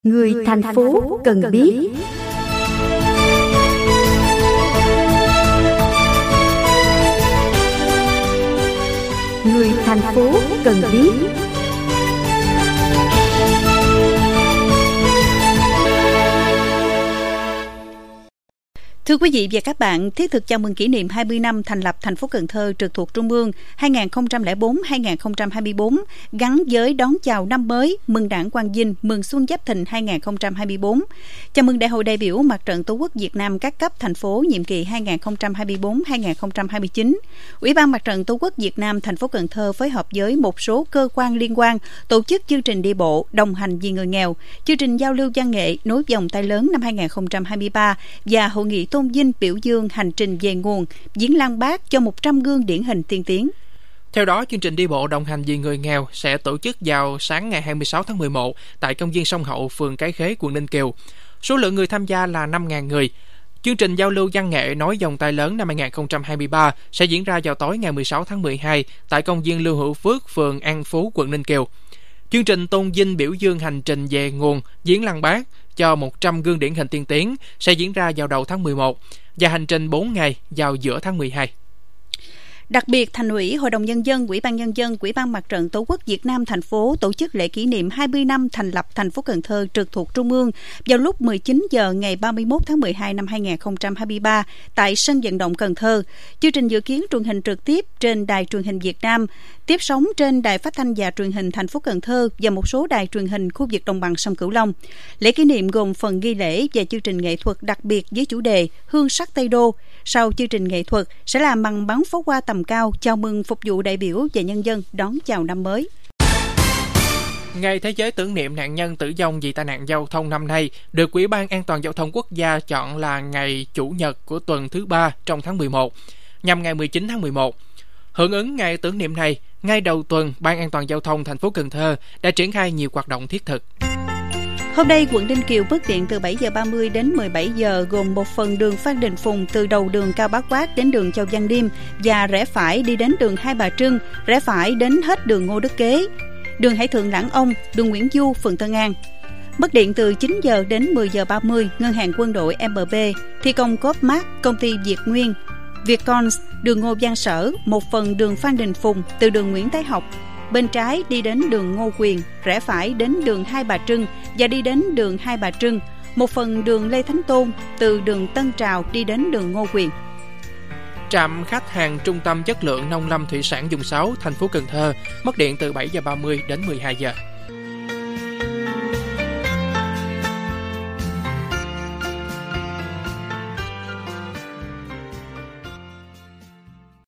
Người thành phố cần biết. Người thành phố cần biết. Thưa quý vị và các bạn, thiết thực chào mừng kỷ niệm 20 năm thành lập thành phố Cần Thơ trực thuộc Trung ương 2004-2024 gắn với đón chào năm mới, mừng Đảng Quang Vinh, mừng Xuân Giáp Thìn 2024. Chào mừng Đại hội đại biểu Mặt trận Tổ quốc Việt Nam các cấp thành phố nhiệm kỳ 2024-2029. Ủy ban Mặt trận Tổ quốc Việt Nam thành phố Cần Thơ phối hợp với một số cơ quan liên quan tổ chức chương trình đi bộ đồng hành vì người nghèo, chương trình giao lưu văn nghệ nối vòng tay lớn năm 2023 và hội nghị tôn vinh biểu dương hành trình về nguồn, viếng lăng Bác cho 100 gương điển hình tiên tiến. Theo đó, chương trình đi bộ đồng hành vì người nghèo sẽ tổ chức vào sáng ngày 26 tháng 11 tại công viên Sông Hậu, phường Cái Khế, quận Ninh Kiều. Số lượng người tham gia là 5.000 người. Chương trình giao lưu văn nghệ nối vòng tay lớn năm 2023 sẽ diễn ra vào tối ngày 16 tháng 12 tại công viên Lưu Hữu Phước, phường An Phú, quận Ninh Kiều. Chương trình tôn vinh biểu dương hành trình về nguồn, viếng lăng Bác cho 100 gương điển hình tiên tiến sẽ diễn ra vào đầu tháng 11 và hành trình 4 ngày vào giữa tháng 12. Đặc biệt, Thành ủy, Hội đồng Nhân dân, Ủy ban Nhân dân, Ủy ban Mặt trận Tổ quốc Việt Nam thành phố tổ chức lễ kỷ niệm 20 năm thành lập thành phố Cần Thơ trực thuộc Trung ương vào lúc 19 giờ ngày 31 tháng 12 năm 2023 tại sân vận động Cần Thơ. Chương trình dự kiến truyền hình trực tiếp trên Đài Truyền hình Việt Nam, tiếp sóng trên Đài Phát thanh và Truyền hình thành phố Cần Thơ và một số đài truyền hình khu vực đồng bằng sông Cửu Long. Lễ kỷ niệm gồm phần nghi lễ và chương trình nghệ thuật đặc biệt với chủ đề Hương sắc Tây Đô. Sau chương trình nghệ thuật sẽ là màn bắn pháo hoa tầm cao chào mừng phục vụ đại biểu và nhân dân đón chào năm mới. Ngày Thế giới tưởng niệm nạn nhân tử vong vì tai nạn giao thông năm nay được Ủy ban An toàn giao thông quốc gia chọn là ngày Chủ nhật của tuần thứ 3 trong tháng 11, nhằm ngày 19 tháng 11. Hưởng ứng ngày tưởng niệm này, ngay đầu tuần, Ban An toàn giao thông thành phố Cần Thơ đã triển khai nhiều hoạt động thiết thực. Hôm nay, quận Ninh Kiều bất tiện từ 7 giờ 30 đến 17 giờ gồm một phần đường Phan Đình Phùng từ đầu đường Cao Bá Quát đến đường Châu Văn Liêm và rẽ phải đi đến đường Hai Bà Trưng, rẽ phải đến hết đường Ngô Đức Kế, đường Hải Thượng Lãng Ông, đường Nguyễn Du, phường Tân An. Mất điện từ 9 giờ đến 10 giờ 30, Ngân hàng Quân đội MB, thi công Co.opmart, công ty Việt Nguyên, Vietcons, đường Ngô Văn Sở, một phần đường Phan Đình Phùng từ đường Nguyễn Thái Học, bên trái đi đến đường Ngô Quyền, rẽ phải đến đường Hai Bà Trưng và đi đến đường Hai Bà Trưng, một phần đường Lê Thánh Tôn từ đường Tân Trào đi đến đường Ngô Quyền. Trạm khách hàng Trung tâm chất lượng nông lâm thủy sản vùng 6, thành phố Cần Thơ mất điện từ 7 giờ 30 đến 12 giờ.